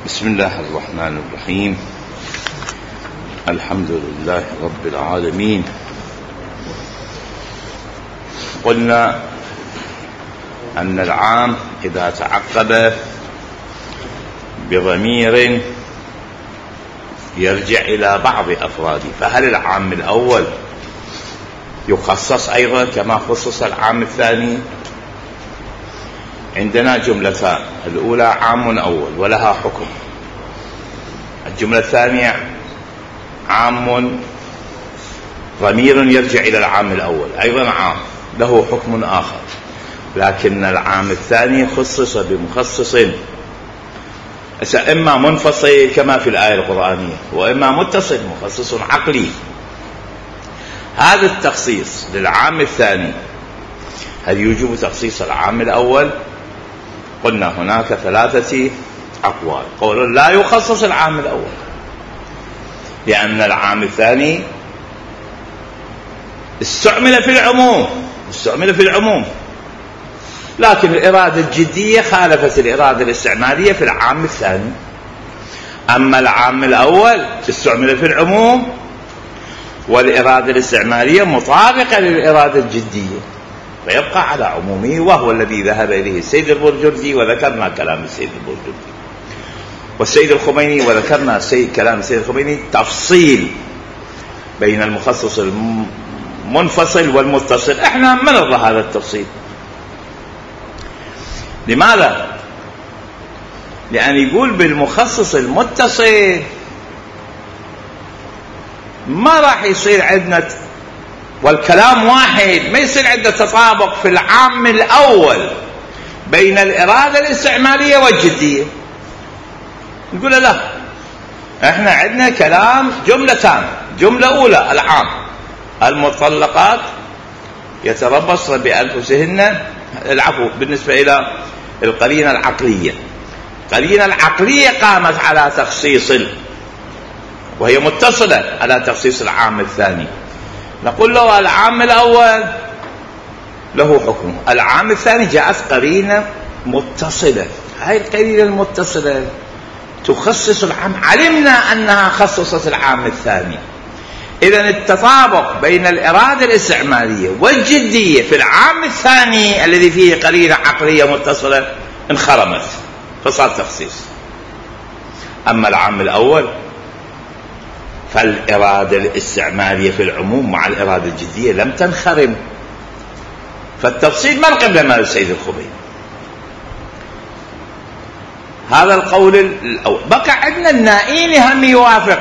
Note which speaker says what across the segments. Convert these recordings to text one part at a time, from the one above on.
Speaker 1: بسم الله الرحمن الرحيم. الحمد لله رب العالمين. قلنا أن العام إذا تعقب بضمير يرجع إلى بعض أفراده، فهل العام الأول يخصص أيضا كما خصص العام الثاني؟ عندنا جملتان، الأولى عام أول ولها حكم، الجملة الثانية عام ضمير يرجع إلى العام الأول أيضا عام له حكم آخر، لكن العام الثاني خصص بمخصص إما منفصل كما في الآية القرآنية، وإما متصل مخصص عقلي. هذا التخصيص للعام الثاني هل يوجب تخصيص العام الأول؟ قلنا هناك ثلاثة أقوال. قول لا يخصص العام الأول لأن العام الثاني استعمل في العموم، لكن الإرادة الجدية خالفت الإرادة الاستعمالية في العام الثاني. أما العام الأول استعمل في العموم والإرادة الاستعمالية مطابقة للإرادة الجدية، فيبقى على عمومه، وهو الذي ذهب إليه السيد البرجردي، وذكرنا كلام السيد البرجردي والسيد الخميني، وذكرنا كلام السيد الخميني تفصيل بين المخصص المنفصل والمتصل. احنا ما نرضى هذا التفصيل. لماذا؟ لأن يقول بالمخصص المتصل ما راح يصير عندنا، والكلام واحد، ما يصير عندنا تطابق في العام الأول بين الإرادة الاستعمالية والجدية. نقول لا، احنا عندنا كلام جملتان، جملة أولى العام المطلقات يتربصن بأنفسهن، العفو بالنسبة إلى القرينة العقلية، القرينة العقلية قامت على تخصيص وهي متصلة على تخصيص العام الثاني. نقول له العام الأول له حكم، العام الثاني جاءت قرينة متصلة، هاي القرينة المتصلة تخصص العام، علمنا أنها خصصت العام الثاني. إذن التطابق بين الإرادة الاستعمالية والجدية في العام الثاني الذي فيه قرينة عقلية متصلة انخرمت، فصار تخصيص. أما العام الأول فالإرادة الاستعمالية في العموم مع الإرادة الجدية لم تنخرم، فالتفصيل ما القبل مال السيد الخميني. هذا القول الأول. بقى عندنا النائين هم يوافق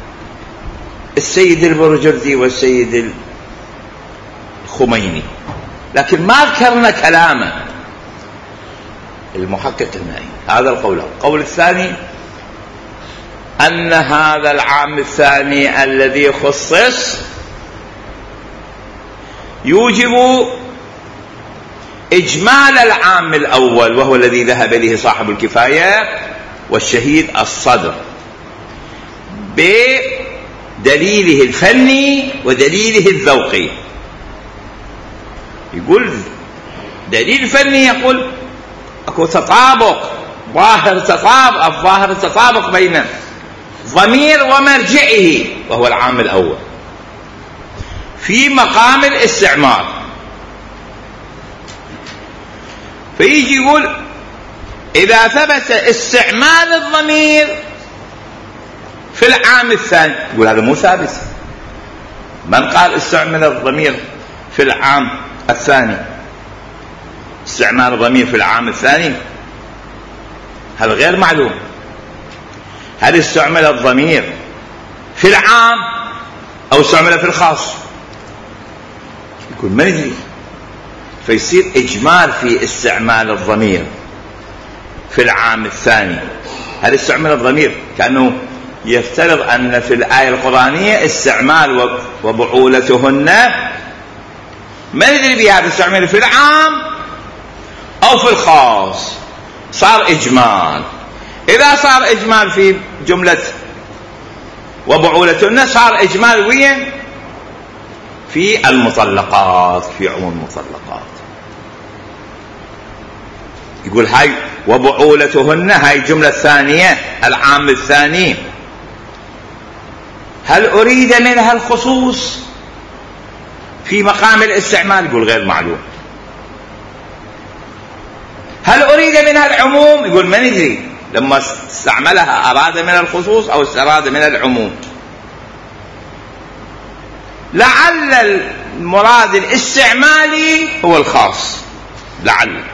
Speaker 1: السيد البرجردي والسيد الخميني، لكن ما ذكرنا كلامه المحقق النائي. هذا القول. القول الثاني أن هذا العام الثاني الذي خصص يوجب إجمال العام الأول، وهو الذي ذهب إليه صاحب الكفاية والشهيد الصدر بدليله الفني ودليله الذوقي. يقول دليل فني، يقول أكو تطابق، ظاهر التطابق بين ضمير ومرجعه وهو العام الأول في مقام الاستعمال. فيجي يقول إذا ثبت استعمال الضمير في العام الثاني، يقول هذا مو ثابت. من قال استعمل الضمير في العام الثاني؟ استعمال الضمير في العام الثاني هذا غير معلوم. هل استعمل الضمير في العام أو استعمل في الخاص؟ يقول ما ندري. فيصير إجمال في استعمال الضمير في العام الثاني. هل استعمل الضمير؟ كأنه يفترض أن في الآية القرآنية استعمال وبعولتهن، ما ندري بهذا استعمل في العام أو في الخاص، صار إجمال. إذا صار إجمال في جملة وبعولتهن صار إجمال وين؟ في المطلقات، في عموم المطلقات. يقول هاي وبعولتهن، هاي الجملة الثانية العام الثاني، هل أريد منها الخصوص في مقام الاستعمال؟ يقول غير معلوم. هل أريد منها العموم؟ يقول ما ندري، لما استعملها أراد من الخصوص أو أراد من العموم. لعل المراد الاستعمالي هو الخاص، لعل.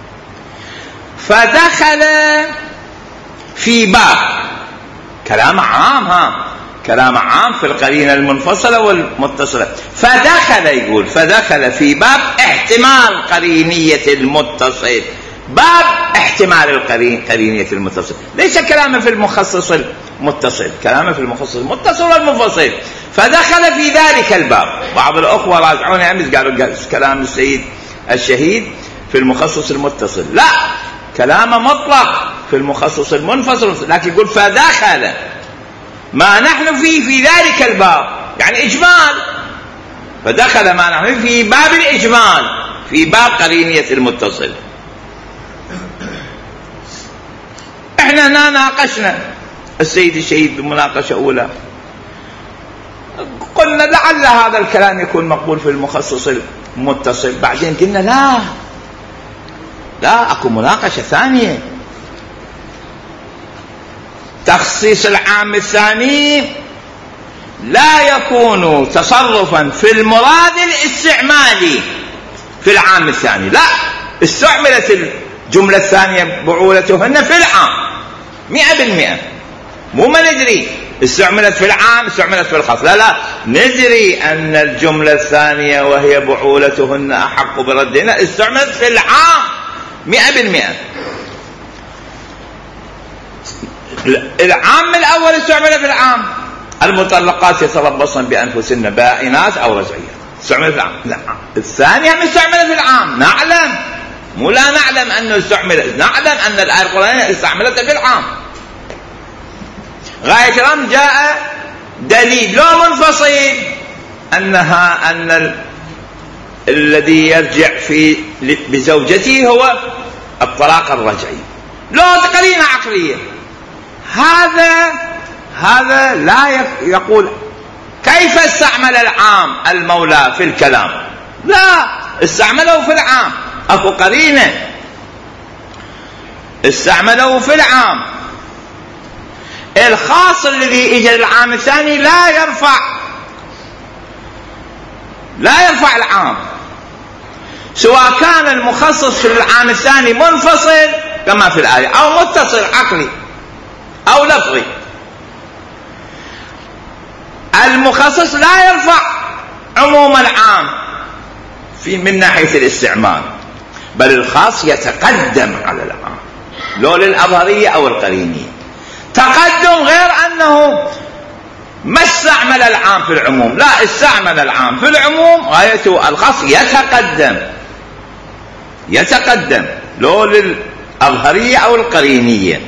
Speaker 1: فدخل في باب، كلام عام، كلام عام في القرينة المنفصلة والمتصلة. فدخل، يقول فدخل في باب احتمال قرينية المتصل، باب احتمال قرينية المتصل، ليس كلامه في المخصص المتصل، كلامه في المخصص المتصل والمنفصل. فدخل في ذلك الباب. بعض الأخوة راجعون أمس قالوا كلام السيد الشهيد في المخصص المتصل، لا، كلامه مطلق في المخصص المنفصل، لكن يقول فدخل ما نحن فيه في ذلك الباب، يعني إجمال. فدخل ما نحن في باب الإجمال، في باب قرينية المتصل. احنا هنا ناقشنا السيد الشهيد بمناقشة أولى، قلنا لعل هذا الكلام يكون مقبول في المخصص المتصل. بعدين قلنا لا اكو مناقشة ثانية، تخصيص العام الثاني لا يكون تصرفا في المراد الاستعمالي في العام الثاني، لا، استعملت الجملة الثانية بعولتهن في العام 100%، مو ما ندري استعملت في العام استعملت في الخاص، لا، ندري أن الجملة الثانية وهي بعولتهن أحق بردهن استعملت في العام 100%. العام الأول استعمل في العام، المطلقات يتربصن بأنفسهن بائنات أو رجعيات، استعمل في العام. لا، الثانية مستعملة في العام، نعلم، مو لا نعلم أنه استعمل، نعلم أن الآية القرآنية استعملتها في العام. غاية الأمر جاء دليل لو منفصل أن الذي يرجع بزوجته هو الطلاق الرجعي، لو قرينة عقلية. هذا لا يقول كيف استعمل العام المولى في الكلام، لا، استعمله في العام، اكو قرينة استعمله في العام. الخاص الذي اجى العام الثاني لا يرفع العام، سواء كان المخصص في العام الثاني منفصل كما في الآية أو متصل عقلي أو لفظي. المخصص لا يرفع عموم العام من ناحية الاستعمال، بل الخاص يتقدم على العام، لو للأظهرية أو القرينية تقدم، غير أنه ما استعمل العام في العموم، لا، استعمل العام في العموم، غايته الخاص يتقدم لو للأظهرية أو القرينية.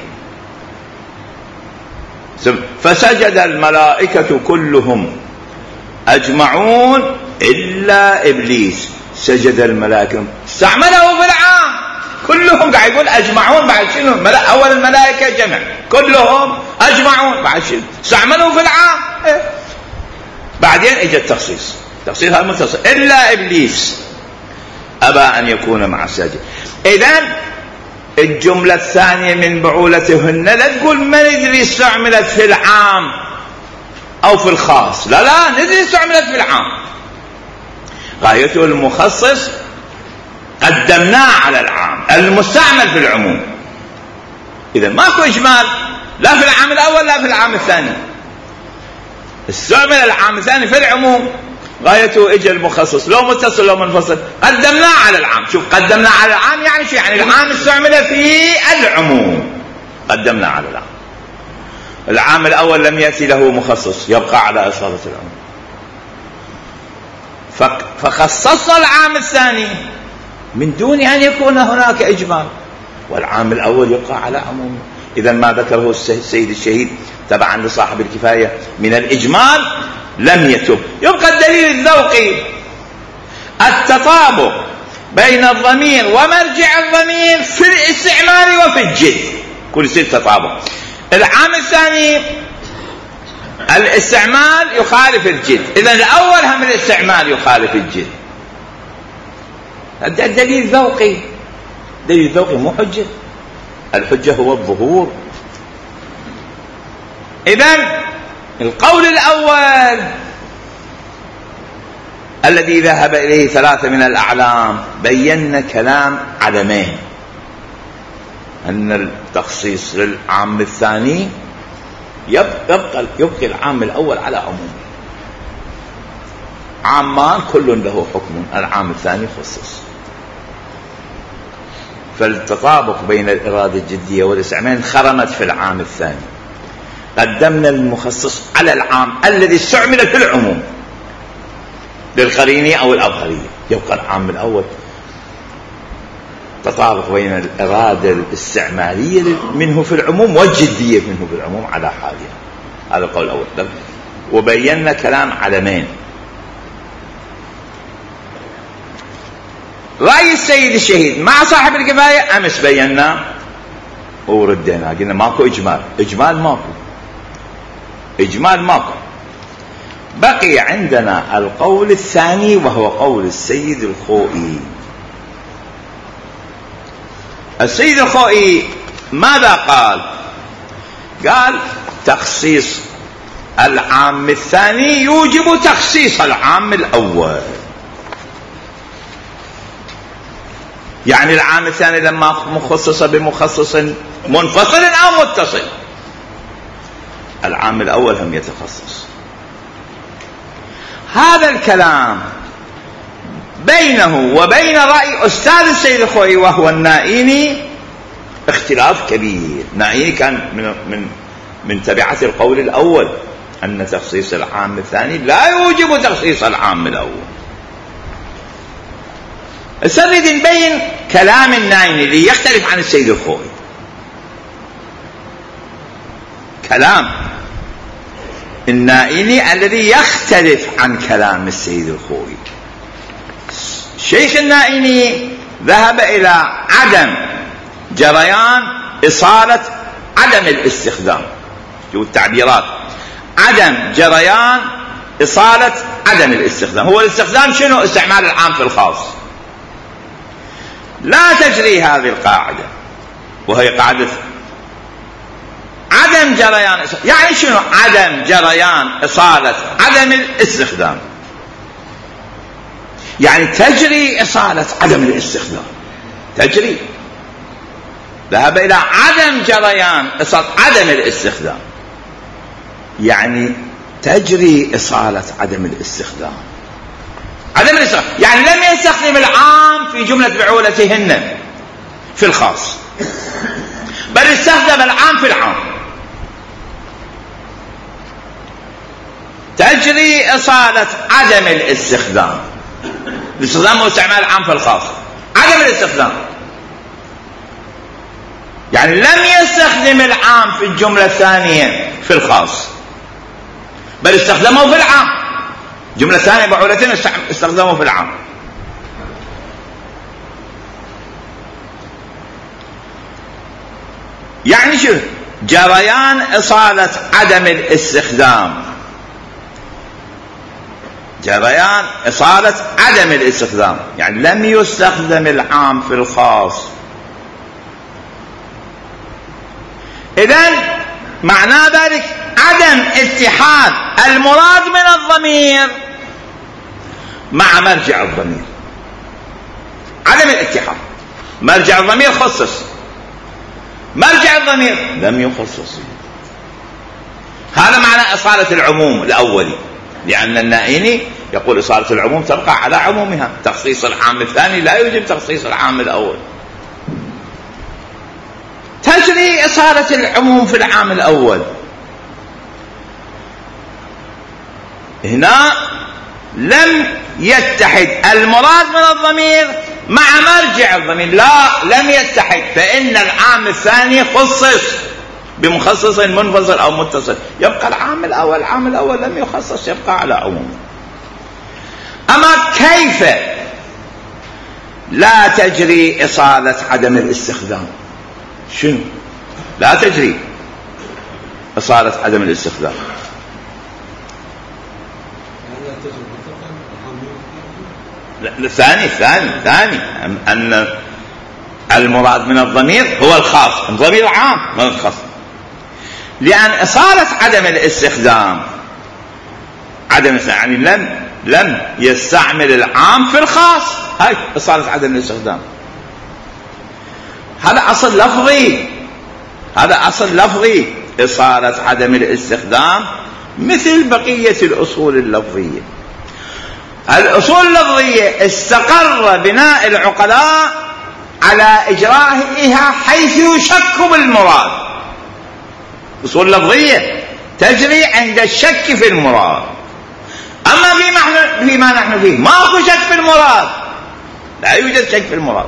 Speaker 1: فسجد الملائكة كلهم أجمعون إلا إبليس. سجد الملائكة، استعمله في العام كلهم، قاعد يقول أجمعون، بعد شنو؟ أول الملائكة جمع، كلهم أجمعون، بعد شنو؟ استعملوا في العام. بعدين اجى التخصيص المتصل، إلا إبليس أبى أن يكون مع الساجد. إذن الجملة الثانية من بعولتهن لا تقول ما ندري استعملت في العام أو في الخاص، لا، ندري استعملت في العام، غايته المخصص قدمناه على العام المستعمل في العموم. إذن ماكو إجمال لا في العام الأول لا في العام الثاني، استعمل العام الثاني في العموم، غايته اجى المخصص لو متصل لو منفصل قدمناه على العام. شوف، قدمناه على العام يعني شو؟ يعني العام استعمل في العموم، قدمناه على العام. العام الأول لم يأتي له مخصص، يبقى على إصابة العموم، فخصصنا العام الثاني من دون أن يكون هناك إجمال، والعام الأول يبقى على عمومه. إذا ما ذكره السيد الشهيد تبعا لصاحب الكفاية من الإجمال لم يتم. يبقى الدليل الذوقي، التطابق بين الضمير ومرجع الضمير في الاستعمال وفي الجد، كل ست تطابق. العام الثاني الاستعمال يخالف الجد، إذا الأول هم الاستعمال يخالف الجد. الدليل ذوقي، دليل ذوقي مو حجة، الحجة هو الظهور. إذن القول الأول الذي ذهب إليه ثلاثة من الأعلام بينا كلام عدمين، أن التخصيص للعام الثاني يبقى العام الأول على عموم، عامان كل له حكم، العام الثاني خصص. فالتطابق بين الإرادة الجدية والاستعمال انخرمت في العام الثاني، قدمنا المخصص على العام الذي استعمل في العموم للقرينة أو الأظهرية، يبقى العام الأول. تطابق بين الإرادة الاستعمالية منه في العموم والجدية منه في العموم على حالها، هذا القول الأول. وبينا كلام علمين. رأي السيد الشهيد مع صاحب الكفاية أمس بينا وردينا، قلنا ماكو إجمال ماكو. بقي عندنا القول الثاني وهو قول السيد الخوئي. السيد الخوئي ماذا قال تخصيص العام الثاني يوجب تخصيص العام الأول. يعني العام الثاني لما مخصص بمخصص منفصل أو متصل، العام الأول هم يتخصص. هذا الكلام بينه وبين رأي أستاذ السيد الخوئي وهو النائيني اختلاف كبير. النائيني كان من تبعة القول الأول أن تخصيص العام الثاني لا يوجب تخصيص العام الأول. سنريد نبين كلام النائيني اللي يختلف عن السيد الخوئي. كلام النائيني الذي يختلف عن كلام السيد الخوئي. الشيخ النائيني ذهب إلى عدم جريان إصالة عدم الاستخدام، شوفوا التعبيرات، عدم جريان إصالة عدم الاستخدام. هو الاستخدام شنو؟ استعمال العام في الخاص. لا تجري هذه القاعدة، وهي قاعدة عدم جريان. يعني شنو عدم جريان إصالة عدم الاستخدام؟ يعني تجري إصالة عدم الاستخدام، تجري. ذهب إلى عدم جريان إصالة عدم الاستخدام، يعني تجري إصالة عدم الاستخدام. عدم الاستخدام يعني لم يستخدم العام في جملة بعولتهن في الخاص، بل استخدم العام في العام. تجري إصالة عدم الاستخدام. الاستخدام هو استعمال العام في الخاص. عدم الاستخدام يعني لم يستخدم العام في الجملة الثانية في الخاص، بل استخدمه في العام. جملة ثانية بعولتين استخدمه في العام. يعني شو جريان إصالة عدم الاستخدام؟ جريان إصالة عدم الاستخدام يعني لم يستخدم العام في الخاص. إذن معنى ذلك عدم اتحاد المراد من الضمير مع مرجع الضمير. عدم الاتحاد. مرجع الضمير خصص، مرجع الضمير لم يخصص. هذا معنى إصالة العموم الأولي، لأن النائيني يقول إصالة العموم تبقى على عمومها، تخصيص العام الثاني لا يوجب تخصيص العام الأول. تجري إصالة العموم في العام الأول. هنا لم يتحد المراد من الضمير مع مرجع الضمير، لا لم يتحد، فإن العام الثاني خصص بمخصص منفصل أو متصل، يبقى العام الأول. العام الأول لم يخصص، يبقى على عموم. أما كيف لا تجري إصالة عدم الاستخدام. شنو؟ لا تجري إصالة عدم الاستخدام. ثاني أن المراد من الضمير هو الخاص، الضمير عام من الخاص، لأن إصالة عدم الاستخدام يعني لم يستعمل العام في الخاص، هاي إصالة عدم الاستخدام. هذا أصل لفظي، إصالة عدم الاستخدام مثل بقية الأصول اللفظية. الأصول اللفظية استقر بناء العقلاء على إجرائها حيث يشك بالمراد. أصول لفظية تجري عند الشك في المراد. أما فيما نحن فيه ماكو شك في المراد، لا يوجد شك في المراد،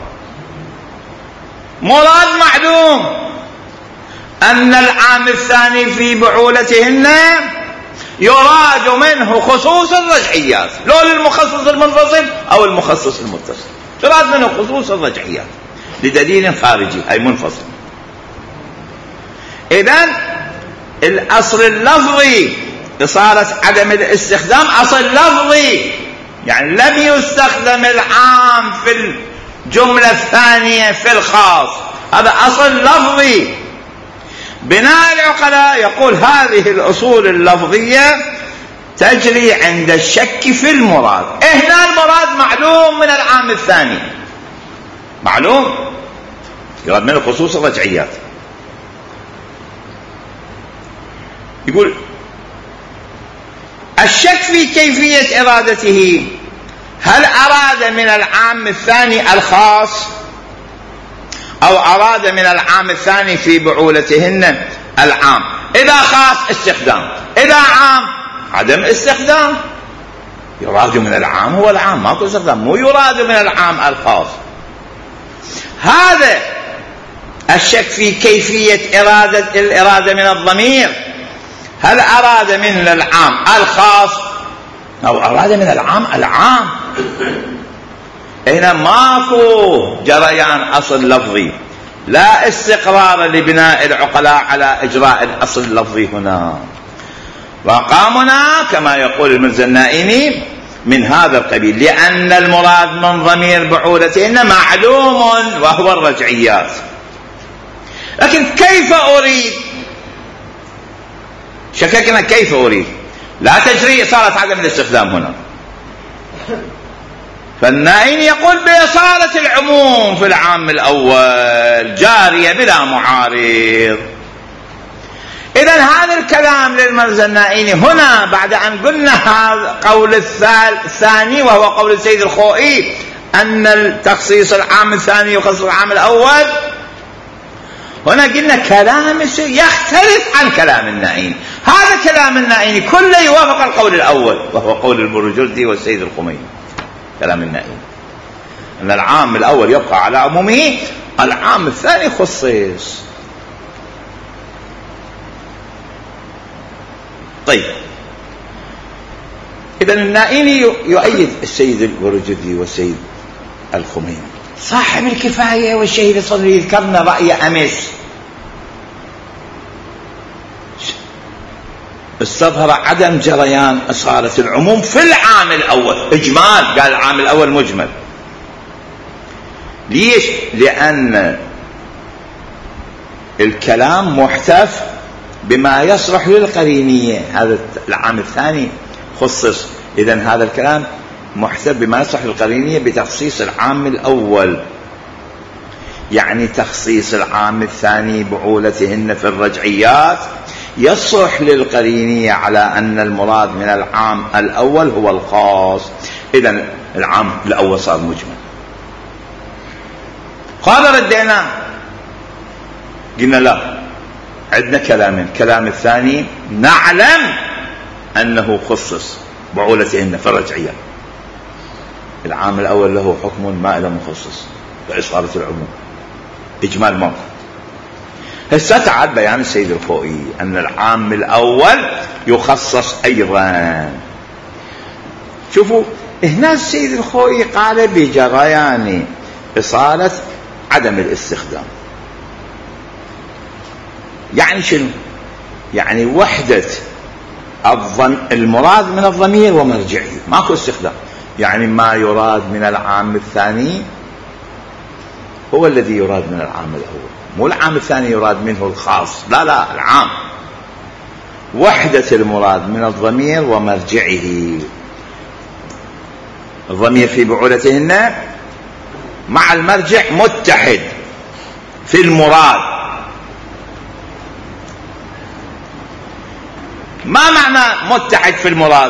Speaker 1: مراد معلوم. أن العام الثاني في بعولتهن يراد منه خصوص الرجعيات، لو للمخصص المنفصل أو المخصص المتصل، يراد منه خصوص الرجعيات لدليل خارجي أي منفصل. إذن الأصل اللفظي إصالة عدم الاستخدام أصل لفظي، يعني لم يستخدم العام في الجملة الثانية في الخاص، هذا أصل لفظي. بناء العقلاء يقول هذه الأصول اللفظية تجري عند الشك في المراد. هنا المراد معلوم من العام الثاني، معلوم، يراد منه خصوص الرجعيات. يقول الشك في كيفية إرادته، هل أراد من العام الثاني الخاص أو أراد من العام الثاني في بعولتهن العام؟ إذا خاص استخدام، إذا عام عدم استخدام. يراد من العام هو العام، ماكو استخدام، مو يراد من العام الخاص. هذا الشك في كيفية الإرادة من الضمير، هل أراد من العام الخاص أو أراد من العام هنا ماكو جريان أصل لفظي، لا استقرار لبناء العقلاء على إجراء الأصل اللفظي هنا. وقامنا كما يقول المرزا النائمي من هذا القبيل، لأن المراد من ضمير بعولتهن معلوم وهو الرجعيات. لكن كيف أريد؟ شككنا كيف أريد، لا تجري إصالة عدم الاستخدام هنا. فالنائم يقول بإصالة العموم في العام الأول جارية بلا معارض. إذن هذا الكلام للمرزا النائمي هنا بعد أن قلنا هذا قول الثاني وهو قول السيد الخوئي أن التخصيص العام الثاني يخصص العام الأول، هنا قلنا كلام يختلف عن كلام النائمي. هذا كلام النائمي كله يوافق القول الأول وهو قول البروجردي والسيد الخميني. كلام النائمي أن العام الأول يبقى على عمومه، العام الثاني خصيص. طيب، إذن النائمي يؤيد السيد البروجردي والسيد الخميني. صاحب الكفاية والشهيد الصدري ذكرنا رأي أمس استظهر عدم جريان إصالة العموم في العام الأول، إجمال، قال العام الأول مجمل. ليش؟ لأن الكلام محتف بما يصلح للقرينية، هذا العام الثاني خصص، إذن هذا الكلام محتف بما يصلح للقرينية بتخصيص العام الأول، يعني تخصيص العام الثاني بعولتهن في الرجعيات يصلح للقرينية على أن المراد من العام الأول هو الخاص. إذن العام الأول صار مجمل. قال ردينا قلنا لا، عندنا كلامين، كلام الثاني نعلم أنه خصص بعولتهن في الرجعيات، العام الأول له حكم ما له مخصص بإصالة العموم، إجمال موقع. استطعد بيان السيد الخوئي أن العام الأول يخصص أيضا. شوفوا هنا السيد الخوئي قال بجريان إصالة عدم الاستخدام. يعني شنو؟ يعني وحدة المراد من الضمير ومرجعه، ماكو استخدام. يعني ما يراد من العام الثاني هو الذي يراد من العام الأول، مو العام الثاني يراد منه الخاص، لا لا، العام. وحدة المراد من الضمير ومرجعه. الضمير في بعولتهن مع المرجع متحد في المراد. ما معنى متحد في المراد؟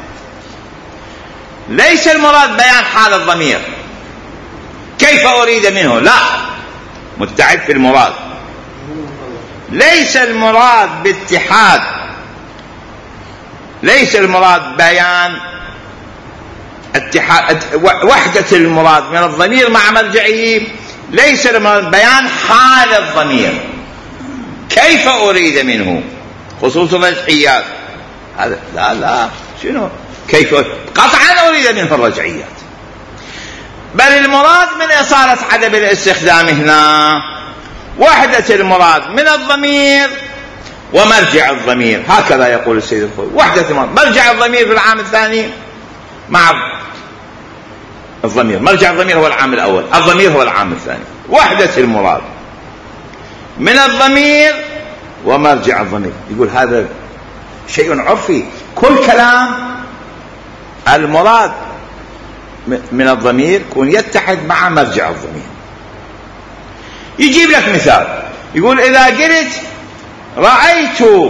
Speaker 1: ليس المراد بيان حال الضمير كيف أريد منه، لا، متحد في المراد. ليس المراد باتحاد، ليس المراد بيان اتحاد وحدة المراد من الضمير مع مرجعه، ليس المراد بيان حال الضمير كيف أريد منه، خصوص الرجعيات. هذا لا لا، شنو كيف؟ قطعا أريد منه الرجعيات. بل المراد من إصالة عدم الاستخدام هنا وحدة المراد من الضمير ومرجع الضمير. هكذا يقول السيد الخوئي، وحدة المراد. مرجع الضمير في العام الثاني مع الضمير، مرجع الضمير هو العام الأول، الضمير هو العام الثاني. وحدة المراد من الضمير ومرجع الضمير. يقول هذا شيء عرفي، كل كلام المراد من الضمير يكون يتحد مع مرجع الضمير. يجيب لك مثال، يقول إذا قلت رأيت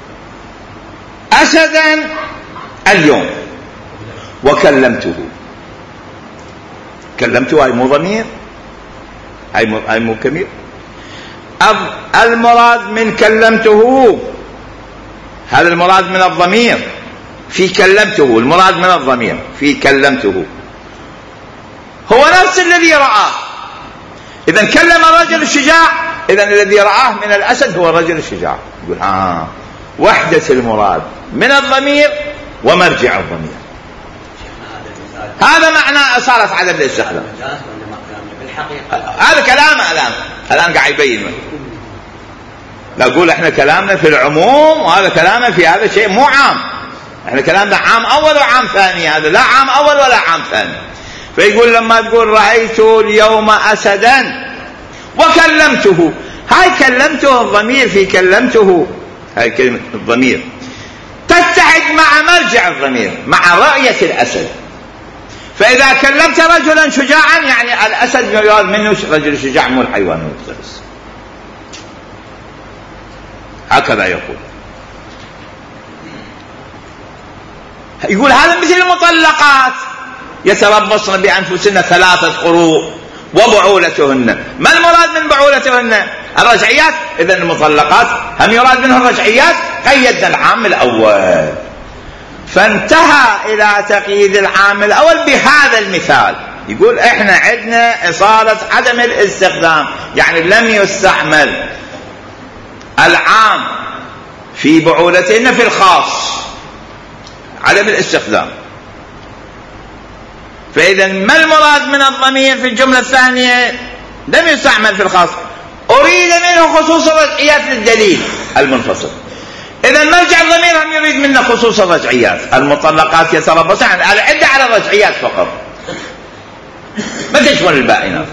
Speaker 1: أسدا اليوم وكلمته، كلمته هاي مو ضمير، هاي مو كمير. المراد من كلمته، هذا المراد من الضمير في كلمته، المراد من الضمير في كلمته هو نفس الذي رآه. إذا كلم الرجل الشجاع، إذا الذي رآه من الأسد هو الرجل الشجاع. يقول وحدة المراد من الضمير ومرجع الضمير. هذا معنى إصالة عدم الاستخدام. هذا كلامه الآن قاعد يبين. نقول احنا كلامنا في العموم، وهذا كلامنا في هذا شيء مو عام. احنا كلامنا عام أول وعام ثاني، هذا لا عام أول ولا عام ثاني. فيقول لما تقول رأيت اليوم أسدا وكلمته، هاي كلمته الضمير في كلمته، هاي كلمة الضمير تتحد مع مرجع الضمير مع رأية الأسد. فإذا كلمت رجلا شجاعا يعني الأسد يراد منه رجل شجاع مو الحيوان المفترس. هكذا يقول. يقول هذا مثل المطلقات يتربصن بأنفسهن 3 قروء وبعولتهن. ما المراد من بعولتهن؟ الرجعيات. إذن المطلقات هم يراد منه الرجعيات. قيدنا العام الأول، فانتهى إلى تقييد العام الأول بهذا المثال. يقول احنا عندنا إصالة عدم الاستخدام، يعني لم يستعمل العام في بعولتهن في الخاص، عدم الاستخدام. فإذا ما المراد من الضمير في الجملة الثانية؟ لم يستعمل في الخاص، أريد منه خصوص الرجعيات للدليل المنفصل. إذا مرجع الضمير هم يريد منه خصوص الرجعيات. المطلقات يتربصن على عدة على الرجعيات فقط، ما تشمل البائنات.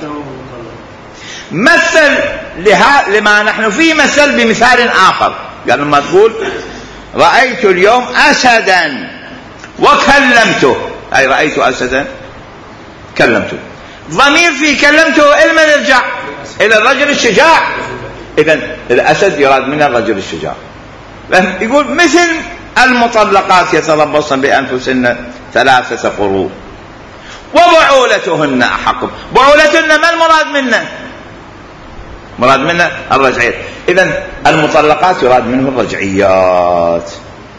Speaker 1: مثل لما نحن فيه، مثل بمثال آخر. قال لما تقول رأيت اليوم أسدا وكلمته، أي رأيت أسدا كلمته، ضمير في كلمته إلما نرجع إلى الرجل الشجاع. إذن الأسد يراد من الرجل الشجاع. يقول مثل المطلقات يتربصن بأنفسهن 3 قروء وبعولتهن أحق. بعولتهن ما المراد منه؟ مراد منه الرجعيات. إذن المطلقات يراد منه الرجعيات.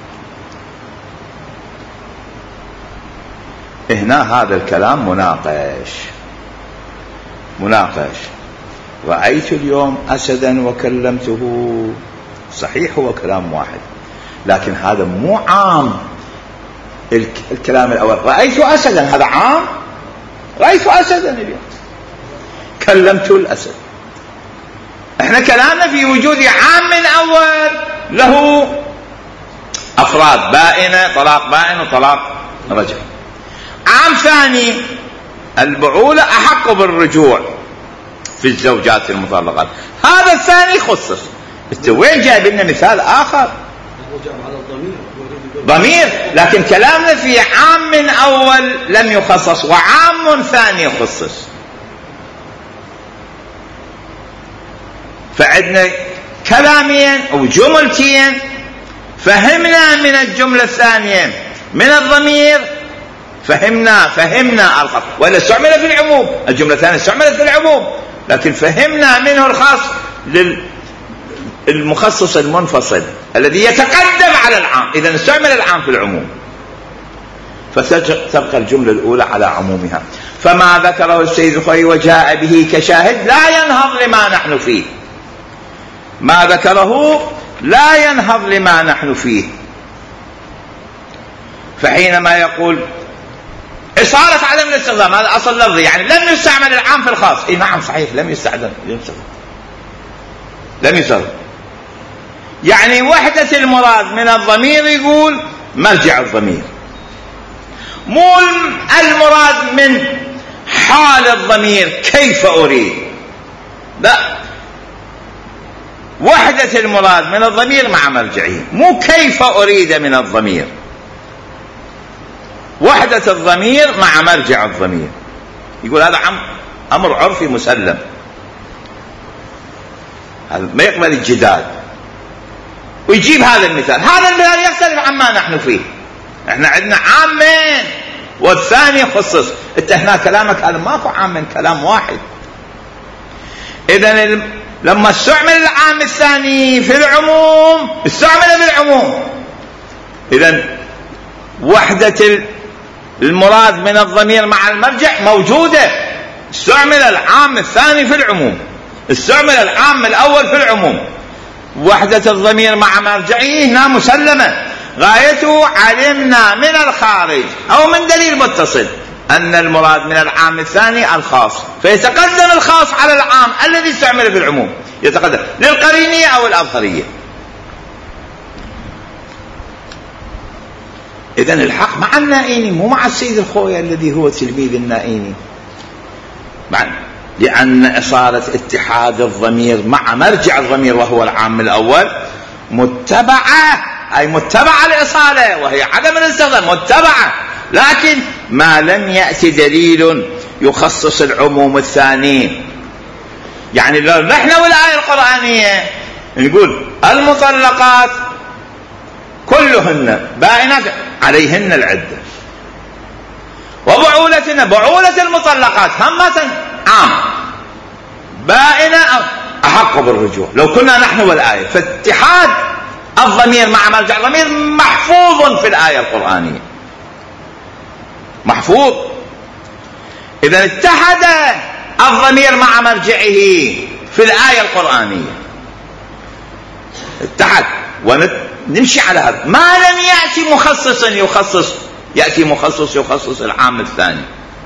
Speaker 1: هنا هذا الكلام مناقش. رأيت اليوم أسدا وكلمته، صحيح هو كلام واحد، لكن هذا مو عام. الكلام الأول رأيت أسدا هذا عام، رأيت أسدا اليوم. كلمت الأسد. احنا كلامنا في وجود عام أول له أفراد بائنة، طلاق بائن وطلاق رجعي. عام ثاني البعولة أحق بالرجوع في الزوجات المطلقات، هذا الثاني خصص. انت وين جايب لنا مثال آخر؟ ضمير، لكن كلامنا في عام أول لم يخصص وعام ثاني يخصص. فعندنا كلامين أو جملتين فهمنا من الجملة الثانية من الضمير، فهمنا الخاص، وإلا استعمل في العموم. الجملة الثانية استعملت في العموم، لكن فهمنا منه الخاص للمخصص المنفصل الذي يتقدم على العام. إذا استعمل العام في العموم، فتبقى الجملة الأولى على عمومها. فما ذكره السيد الخوئي وجاء به كشاهد لا ينهض لما نحن فيه. ما ذكره لا ينهض لما نحن فيه. فحينما يقول إصالة عدم الاستخدام، هذا أصل لفظي، يعني لم يستعمل العام في الخاص. نعم صحيح، لم يستخدم. يعني وحدة المراد من الضمير يقول مرجع الضمير، مو المراد من حال الضمير كيف أريد، لا، وحدة المراد من الضمير مع مرجعه، مو كيف أريد من الضمير، وحدة الضمير مع مرجع الضمير. يقول هذا أمر عرفي مسلم، هذا ما يقبل الجدال. ويجيب هذا المثال يختلف عما نحن فيه. احنا عندنا عامين والثاني خصص. انت هنا كلامك هذا ماكو عامين، كلام واحد. اذا لما استعمل العام الثاني في العموم استعمل في العموم. اذا وحدة المراد من الضمير مع المرجع موجودة. استعمل العام الثاني في العموم، استعمل العام الأول في العموم. وحدة الضمير مع مرجعه هنا مسلمة. غايته علمنا من الخارج أو من دليل متصل أن المراد من العام الثاني الخاص، فيتقدم الخاص على العام الذي استعمل في العموم، يتقدم للقرينية أو الأظهرية. إذن الحق مع النائيني، مو مع السيد الخوئي الذي هو تلميذ النائيني، لأن إصالة اتحاد الضمير مع مرجع الضمير وهو العام الأول متبعة، أي متبعة الإصالة وهي عدم الاستخدام، متبعة، لكن ما لم يأتي دليل يخصص العموم الثاني. يعني لو نحن والآية القرآنية نقول المطلقات كلهن بائنات عليهن العدة، وبعولتنا بعولة المطلقات همة عام، بائنة أحق بالرجوع. لو كنا نحن والآية، فاتحاد الضمير مع مرجع الضمير محفوظ في الآية القرآنية، محفوظ. إذا اتحد الضمير مع مرجعه في الآية القرآنية، اتحد، ونمشي على هذا. ما لم يأتي مخصص يخصص، يأتي مخصص يخصص العام الثاني،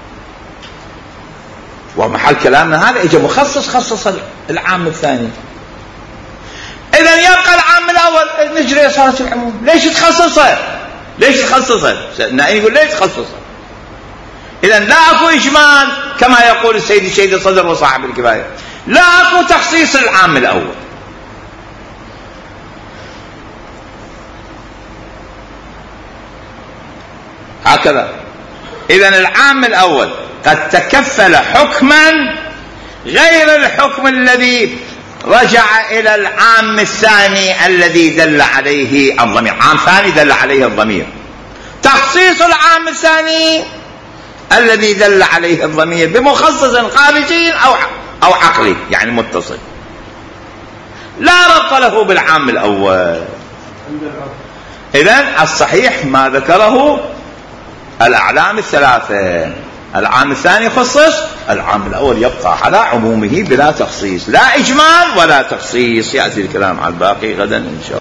Speaker 1: ومحل كلامنا هذا اجى مخصص خصص العام الثاني. اذا يبقى العام الاول نجري صارت العموم. ليش تخصصه؟ النائي يقول ليش تخصصه؟ اذا لا اكو اجمال كما يقول السيد الصدر وصاحب الكفايه، لا اكو تخصيص العام الاول. هكذا. اذا العام الاول قد تكفل حكما غير الحكم الذي رجع إلى العام الثاني الذي دل عليه الضمير. عام ثاني دل عليه الضمير، تخصيص العام الثاني الذي دل عليه الضمير بمخصص خارجي أو عقلي، يعني متصل، لا ربط له بالعام الأول. إذن الصحيح ما ذكره الأعلام الثلاثة، العام الثاني خصص، العام الأول يبقى على عمومه بلا تخصيص، لا إجمال ولا تخصيص. يأتي الكلام على الباقي غدا إن شاء الله.